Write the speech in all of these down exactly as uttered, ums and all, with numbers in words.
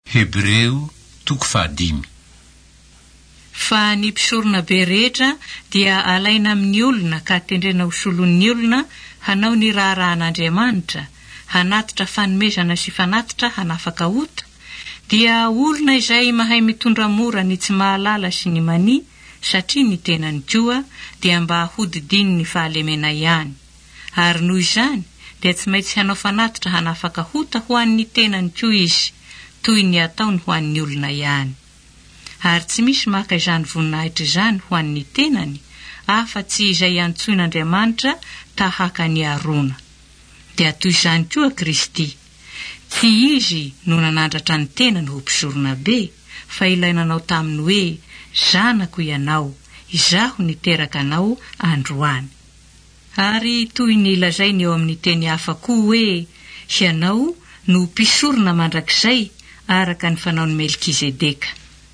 Hebreo toko fahadimy. Fa ny mpisorona be rehetra dia alaina amin'ny olona ka tendrena ho solon'ny olona hanao ny raharahan'Andriamanitra, hanatitra fanomezana sy fanatitra hanafaka ota, dia olona izay mahay mitondra mora ny tsy mahalala sy ny mani, satria ny tenany koa dia mba hodidiny ny fahalemena ihany. Ary noho izany dia tsy maintsy hanao fanatitra hanafaka ota ho an'ny tenany koa izy, toy ny ataony ho an'ny olona ihany. Ary tsy misy maka izany voninahitra izany ho an'ny tenany, afa-tsy izay antsoin'Andriamanitra tahaka ny arona. Dia toy izany koa Kristy. Tsy izy no nanandratra ny tenany ho mpisorona be, fa ilainanao taminy hoe, zanako ianao, izaho niteraka anao androany. Ary toy ny lazainy eo amin'ny teny hafa koa hoe, ianao no mpisorona mandrakizay araka ny fanaony Melkizedeka.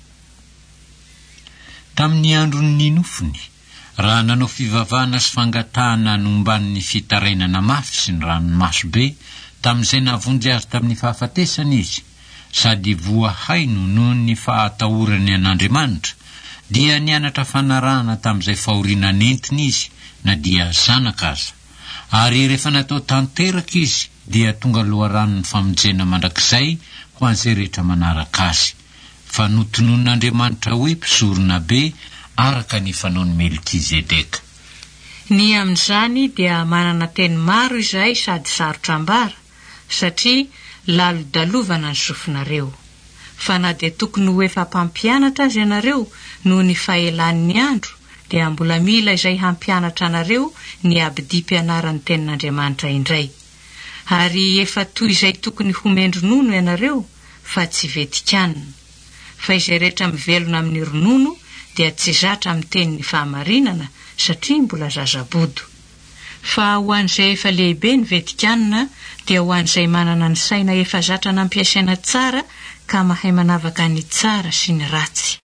Tamin'ny andron'ny nofony, raha nanao fivavahana sy fangatahana nomban'ny fitarainana mafy sy ny ranomaso be, tamin'izay navonjy azy tamin'ny fahafatesana izy, sady voahaino noho ny fahatahorany an'Andriamanitra, dia nianatra fanarahana tamin'izay fahoriana nentina izy, na dia zanaka aza. Ary rehefa natao tanteraka izy, dia tonga loharanon'ny famonjena mandrakizay ho an'izay rehetra manaraka azy. Fa notonon'Andriamanitra hoe mpisorona be araka ny fanaony Melkizedeka. Ny amin'izany dia manana teny maro izay sady sarotra ambara, satria lalo-dalovana ny sofinareo. Fa na dia tokony ho efa mpampianatra azy ianareo noho ny fahelan'ny andro, dia mbola mila izay hampianatra anareo ny abidi-pianaran'ny tenin'Andriamanitra indray. Ary efa toy izay tokony homeny ronono ianareo, fa tsy vetikanina. Fa izay rehetra mivelona amin'ny ronono dia tsy zatra amin'ny tenin'ny fahamarinana, satria mbola zazabodo. Fa ho an'izay efa lehibe ny vetikanina, dia ho an'izay manana ny saina efa zatra nampiasaina tsara ka mahay manavaka ny tsara sy ny ratsy.